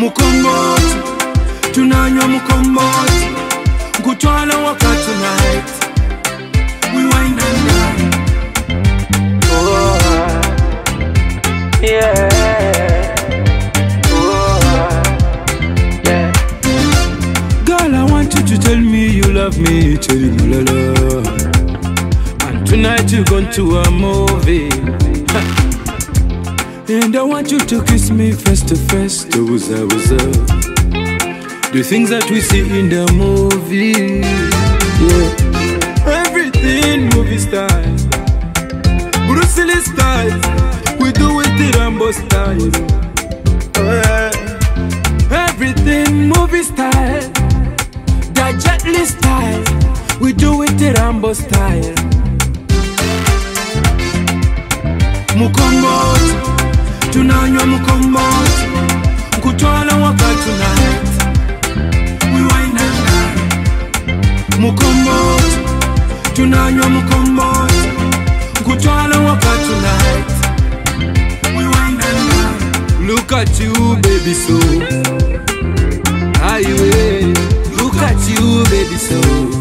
Mukomboti, tunanywa mukomboti, kutwala waka tonight. We wine and dine. Oh, yeah. Oh, yeah. Girl, I want you to tell me you love me, tell me la la. And tonight you're going to a movie. And I want you to kiss me face to face. What's up? The things that we see in the movie, yeah. Everything movie style, Bruce Lee style. We do it the Rambo style. Everything movie style, the Jet Li style. We do it the Rambo style. Mukomboti, tunanywa mukomboti, kutwala waka tonight. We wine and dine. Mukomboti, tunanywa mukomboti, kutwala waka tonight. We wine and dine. Look at you, baby, so highway. Look at you, baby, so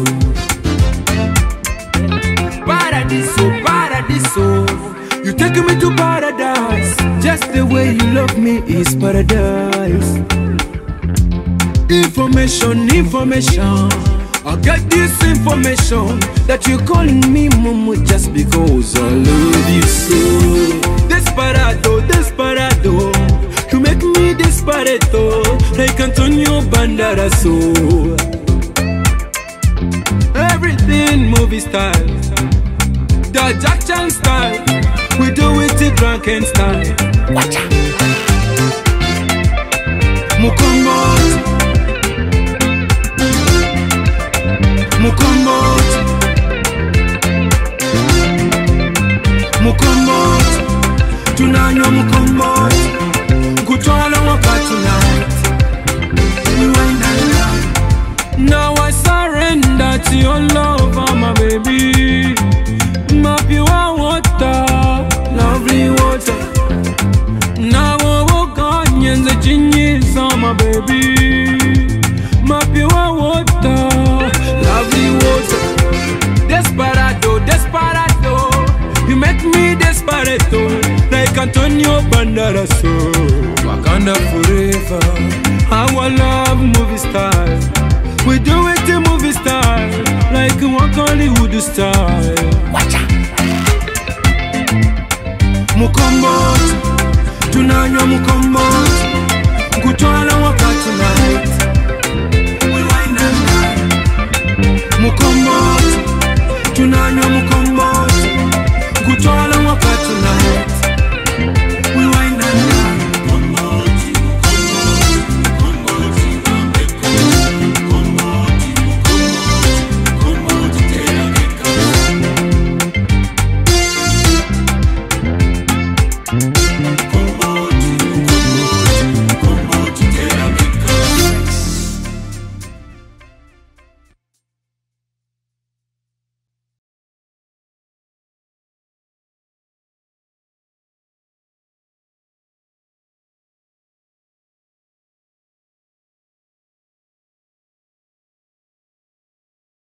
paradiso, paradiso. You take me to paradise. Just the way you love me is paradise. Information, information. I get this information that you're calling me Mumu just because I love you so. Desperado, desperado. You make me desperado like Antonio Banderas. Everything movie style, the Jack Chan style. We do it the drunken style. Watch out. Mukomboti, mukomboti, mukomboti, tunanywa mukomboti, kutwala waka tonight. We wine and dine. Now I surrender to your love, my baby. My pure water, lovely water. Now oh God, the genius on my baby. My pure water, lovely water. Desperado, desperado. You make me desperado like Antonio Banderas. Wakanda forever. Our love movie style. We do it the movie style like one Hollywood style. Watch out. Mukomboti,